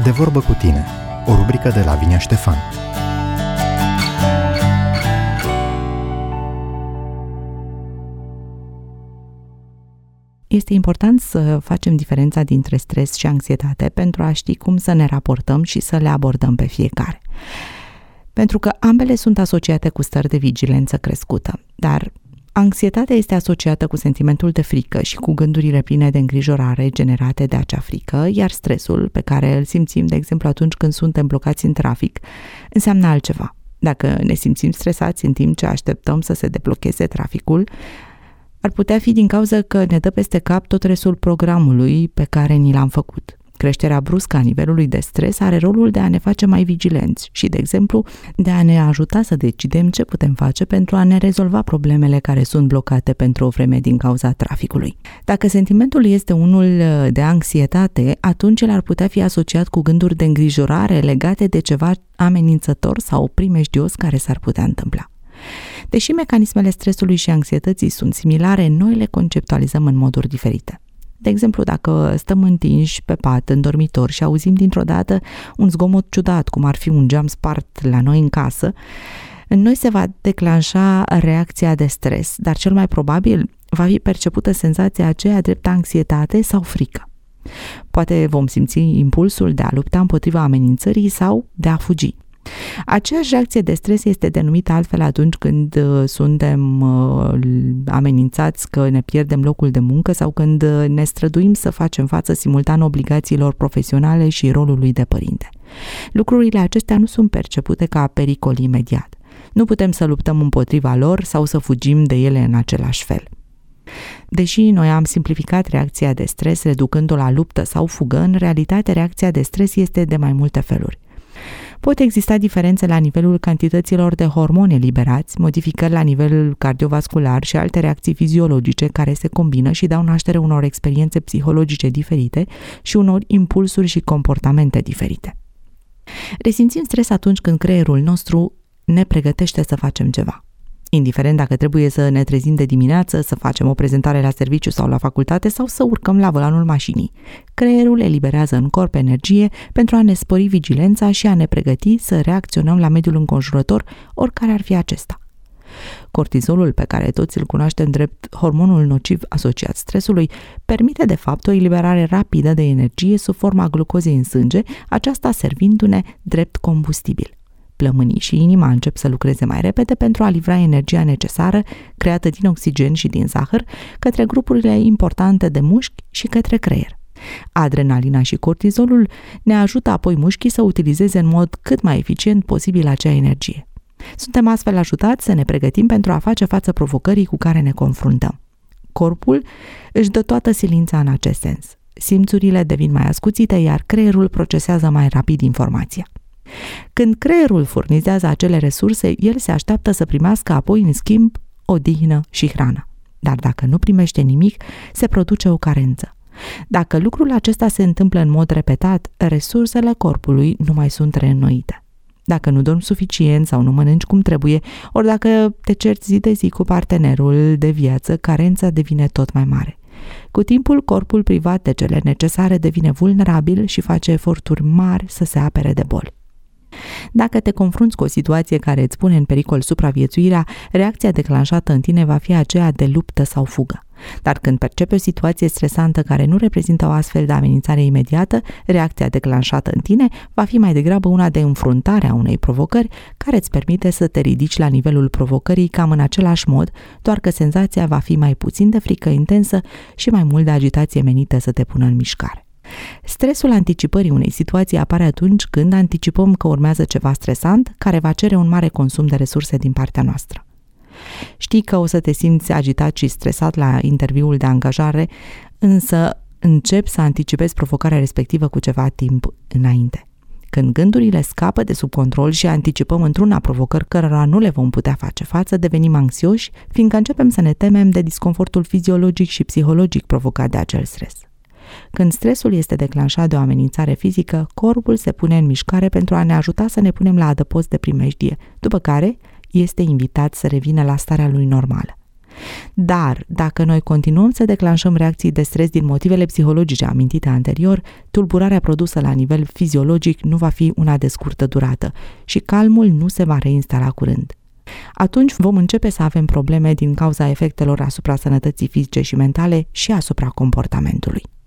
De vorbă cu tine, o rubrică de Lavinia Ștefan. Este important să facem diferența dintre stres și anxietate pentru a ști cum să ne raportăm și să le abordăm pe fiecare. Pentru că ambele sunt asociate cu stări de vigilență crescută, dar anxietatea este asociată cu sentimentul de frică și cu gândurile pline de îngrijorare generate de acea frică, iar stresul, pe care îl simțim, de exemplu, atunci când suntem blocați în trafic, înseamnă altceva. Dacă ne simțim stresați în timp ce așteptăm să se deblocheze traficul, ar putea fi din cauza că ne dă peste cap tot restul programului pe care ni l-am făcut. Creșterea bruscă a nivelului de stres are rolul de a ne face mai vigilenți și, de exemplu, de a ne ajuta să decidem ce putem face pentru a ne rezolva problemele care sunt blocate pentru o vreme din cauza traficului. Dacă sentimentul este unul de anxietate, atunci el ar putea fi asociat cu gânduri de îngrijorare legate de ceva amenințător sau primejdios care s-ar putea întâmpla. Deși mecanismele stresului și anxietății sunt similare, noi le conceptualizăm în moduri diferite. De exemplu, dacă stăm întinși pe pat în dormitor și auzim dintr-o dată un zgomot ciudat, cum ar fi un geam spart la noi în casă, în noi se va declanșa reacția de stres, dar cel mai probabil va fi percepută senzația aceea drept anxietate sau frică. Poate vom simți impulsul de a lupta împotriva amenințării sau de a fugi. Aceeași reacție de stres este denumită altfel atunci când suntem amenințați că ne pierdem locul de muncă sau când ne străduim să facem față simultan obligațiilor profesionale și rolului de părinte. Lucrurile acestea nu sunt percepute ca pericol imediat. Nu putem să luptăm împotriva lor sau să fugim de ele în același fel. Deși noi am simplificat reacția de stres reducând-o la luptă sau fugă, în realitate reacția de stres este de mai multe feluri. Pot exista diferențe la nivelul cantităților de hormoni eliberați, modificări la nivelul cardiovascular și alte reacții fiziologice care se combină și dau naștere unor experiențe psihologice diferite și unor impulsuri și comportamente diferite. Resimțim stres atunci când creierul nostru ne pregătește să facem ceva. Indiferent dacă trebuie să ne trezim de dimineață, să facem o prezentare la serviciu sau la facultate sau să urcăm la volanul mașinii. Creierul eliberează în corp energie pentru a ne spori vigilența și a ne pregăti să reacționăm la mediul înconjurător, oricare ar fi acesta. Cortizolul, pe care toți îl cunoaștem drept hormonul nociv asociat stresului, permite de fapt o eliberare rapidă de energie sub forma glucozei în sânge, aceasta servindu-ne drept combustibil. Plămânii și inima încep să lucreze mai repede pentru a livra energia necesară, creată din oxigen și din zahăr, către grupurile importante de mușchi și către creier. Adrenalina și cortizolul ne ajută apoi mușchii să utilizeze în mod cât mai eficient posibil acea energie. Suntem astfel ajutați să ne pregătim pentru a face față provocării cu care ne confruntăm. Corpul își dă toată silința în acest sens. Simțurile devin mai ascuțite, iar creierul procesează mai rapid informația. Când creierul furnizează acele resurse, el se așteaptă să primească apoi în schimb odihnă și hrană. Dar dacă nu primește nimic, se produce o carență. Dacă lucrul acesta se întâmplă în mod repetat, resursele corpului nu mai sunt reînnoite. Dacă nu dormi suficient sau nu mănânci cum trebuie, ori dacă te cerți zi de zi cu partenerul de viață, carența devine tot mai mare. Cu timpul, corpul privat de cele necesare devine vulnerabil și face eforturi mari să se apere de boli. Dacă te confrunți cu o situație care îți pune în pericol supraviețuirea, reacția declanșată în tine va fi aceea de luptă sau fugă. Dar când percepi o situație stresantă care nu reprezintă o astfel de amenințare imediată, reacția declanșată în tine va fi mai degrabă una de înfruntare a unei provocări care îți permite să te ridici la nivelul provocării cam în același mod, doar că senzația va fi mai puțin de frică intensă și mai mult de agitație menită să te pună în mișcare. Stresul anticipării unei situații apare atunci când anticipăm că urmează ceva stresant care va cere un mare consum de resurse din partea noastră. Știi că o să te simți agitat și stresat la interviul de angajare, însă începi să anticipezi provocarea respectivă cu ceva timp înainte. Când gândurile scapă de sub control și anticipăm într-una provocări cărora nu le vom putea face față, devenim anxioși, fiindcă începem să ne temem de disconfortul fiziologic și psihologic provocat de acel stres. Când stresul este declanșat de o amenințare fizică, corpul se pune în mișcare pentru a ne ajuta să ne punem la adăpost de primejdie, după care este invitat să revină la starea lui normală. Dar, dacă noi continuăm să declanșăm reacții de stres din motivele psihologice amintite anterior, tulburarea produsă la nivel fiziologic nu va fi una de scurtă durată și calmul nu se va reinstala curând. Atunci vom începe să avem probleme din cauza efectelor asupra sănătății fizice și mentale și asupra comportamentului.